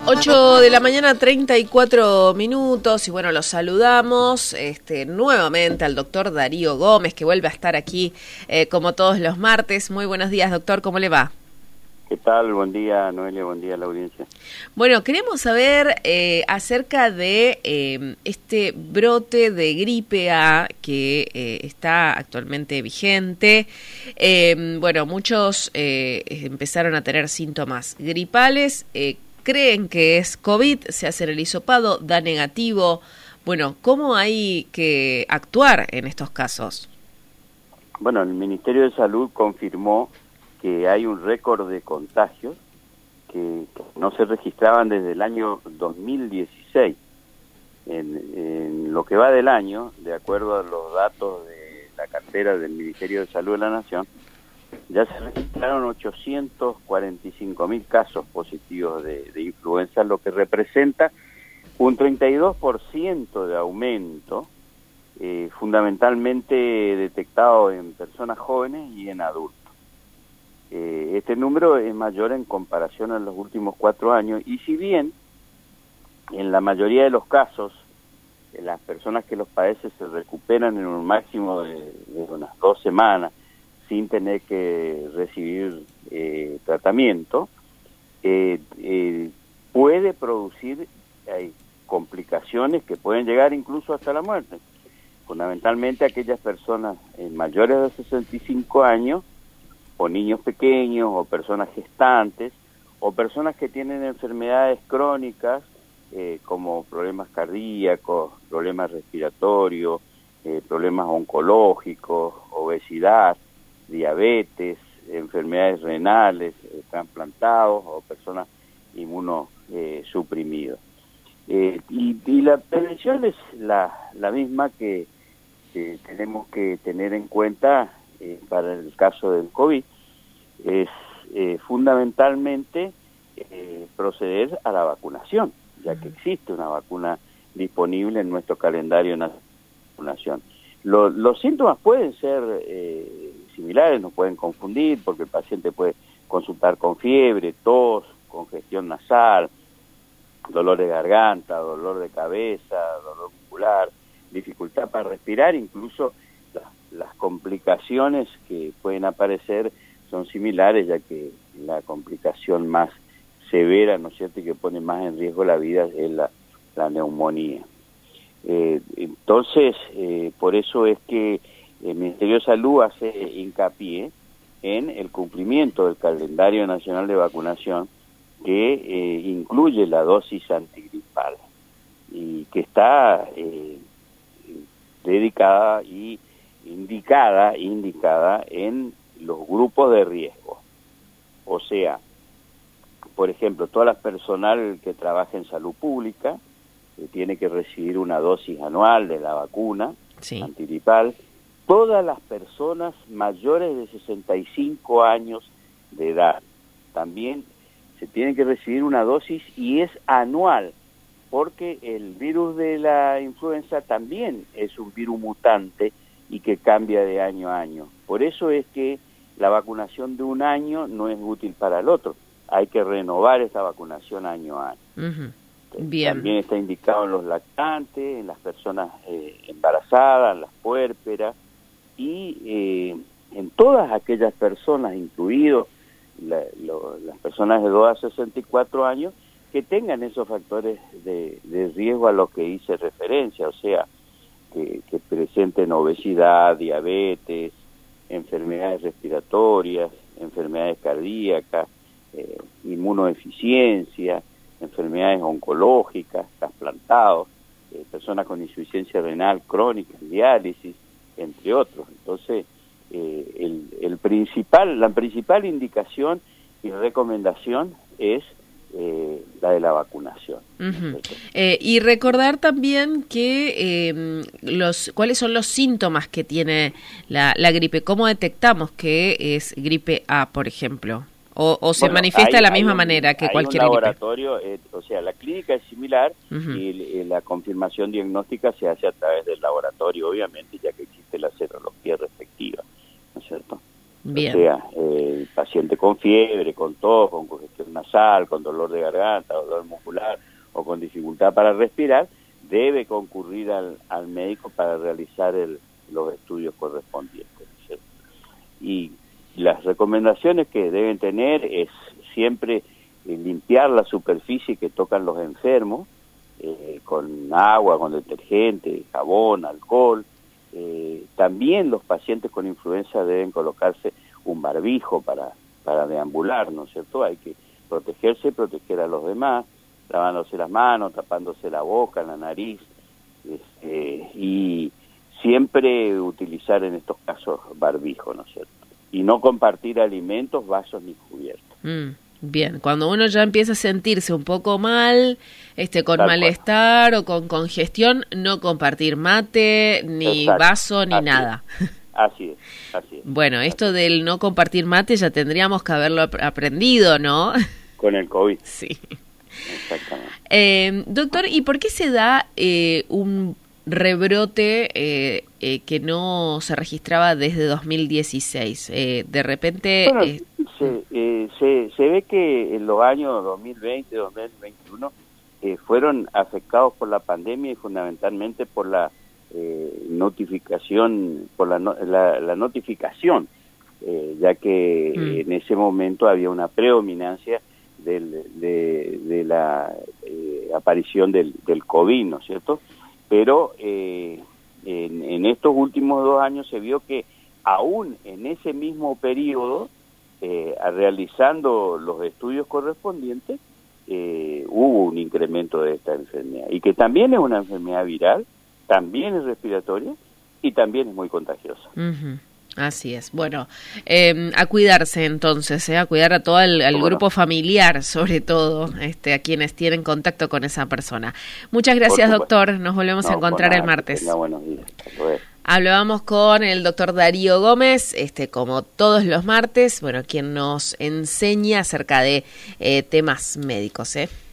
8 de la mañana, 34 minutos, y bueno, los saludamos nuevamente al doctor Darío Gómez, que vuelve a estar aquí como todos los martes. Muy buenos días, doctor, ¿cómo le va? ¿Qué tal? Buen día, Noelia, buen día a la audiencia. Bueno, queremos saber acerca de este brote de gripe A que está actualmente vigente. Bueno, muchos empezaron a tener síntomas gripales, creen que es COVID, se hacen el hisopado, da negativo. Bueno, ¿cómo hay que actuar en estos casos? Bueno, el Ministerio de Salud confirmó que hay un récord de contagios que no se registraban desde el año 2016. En lo que va del año, de acuerdo a los datos de la cartera del Ministerio de Salud de la Nación, ya se registraron 845.000 casos positivos de influenza, lo que representa un 32% de aumento, fundamentalmente detectado en personas jóvenes y en adultos. Este número es mayor en comparación a los últimos 4 años, y si bien en la mayoría de los casos las personas que los padecen se recuperan en un máximo de unas 2 semanas sin tener que recibir tratamiento, puede producir complicaciones que pueden llegar incluso hasta la muerte. Fundamentalmente aquellas personas mayores de 65 años, o niños pequeños, o personas gestantes, o personas que tienen enfermedades crónicas, como problemas cardíacos, problemas respiratorios, problemas oncológicos, obesidad, diabetes, enfermedades renales, trasplantados, o personas inmunosuprimidas. Y la prevención es la misma que tenemos que tener en cuenta para el caso del COVID. Es fundamentalmente proceder a la vacunación, ya que existe una vacuna disponible en nuestro calendario nacional de vacunación. Los síntomas pueden ser similares, nos pueden confundir, porque el paciente puede consultar con fiebre, tos, congestión nasal, dolor de garganta, dolor de cabeza, dolor muscular, dificultad para respirar. Incluso las complicaciones que pueden aparecer son similares, ya que la complicación más severa, ¿no es cierto?, y que pone más en riesgo la vida es la neumonía. Entonces, por eso es que el Ministerio de Salud hace hincapié en el cumplimiento del calendario nacional de vacunación, que incluye la dosis antigripal y que está dedicada y indicada en los grupos de riesgo. O sea, por ejemplo, toda la personal que trabaja en salud pública tiene que recibir una dosis anual de la vacuna antigripal. Todas las personas mayores de 65 años de edad también se tienen que recibir una dosis, y es anual, porque el virus de la influenza también es un virus mutante y que cambia de año a año. Por eso es que la vacunación de un año no es útil para el otro. Hay que renovar esa vacunación año a año. Bien. También está indicado en los lactantes, en las personas embarazadas, en las puérperas, y en todas aquellas personas, incluidos las personas de 2 a 64 años, que tengan esos factores de riesgo a los que hice referencia, o sea, que presenten obesidad, diabetes, enfermedades respiratorias, enfermedades cardíacas, inmunodeficiencia, enfermedades oncológicas, trasplantados, personas con insuficiencia renal crónica, diálisis, entre otros. Entonces, la principal indicación y recomendación es la de la vacunación. Y recordar también que cuáles son los síntomas que tiene la gripe, cómo detectamos que es gripe A, por ejemplo, o se manifiesta de la misma manera que cualquier gripe. Laboratorio, o sea, la clínica es similar, y la confirmación diagnóstica se hace a través del laboratorio, obviamente, ya que existe la serología respectiva, ¿no es cierto? Bien. O sea, paciente con fiebre, con tos, con congestión nasal, con dolor de garganta, dolor muscular o con dificultad para respirar, debe concurrir al médico para realizar los estudios correspondientes, ¿cierto? Y las recomendaciones que deben tener es siempre limpiar la superficie que tocan los enfermos con agua, con detergente, jabón, alcohol. También los pacientes con influenza deben colocarse un barbijo para deambular, ¿no es cierto? Hay que protegerse y proteger a los demás, lavándose las manos, tapándose la boca, la nariz, y siempre utilizar en estos casos barbijo, ¿no es cierto? Y no compartir alimentos, vasos ni cubiertos. Bien, cuando uno ya empieza a sentirse un poco mal, con malestar o con congestión, no compartir mate, ni vaso, ni nada. Así es. Bueno, esto del no compartir mate ya tendríamos que haberlo aprendido, ¿no? Con el COVID. Sí. Exactamente. Doctor, ¿y por qué se da un rebrote que no se registraba desde 2016? De repente... Bueno, se ve que en los años 2020, 2021 fueron afectados por la pandemia y fundamentalmente por la notificación, por la notificación, ya que en ese momento había una predominancia de la aparición del COVID, ¿no es cierto? Pero en estos últimos 2 años se vio que aún en ese mismo periodo, realizando los estudios correspondientes, hubo un incremento de esta enfermedad, y que también es una enfermedad viral, también es respiratoria y también es muy contagiosa. Así es. Bueno, a cuidarse entonces, a cuidar a todo el grupo familiar, sobre todo, a quienes tienen contacto con esa persona. Muchas gracias, doctor. Nos volvemos a encontrar el martes. Buenos días. Hablábamos con el doctor Darío Gómez, como todos los martes, quien nos enseña acerca de temas médicos,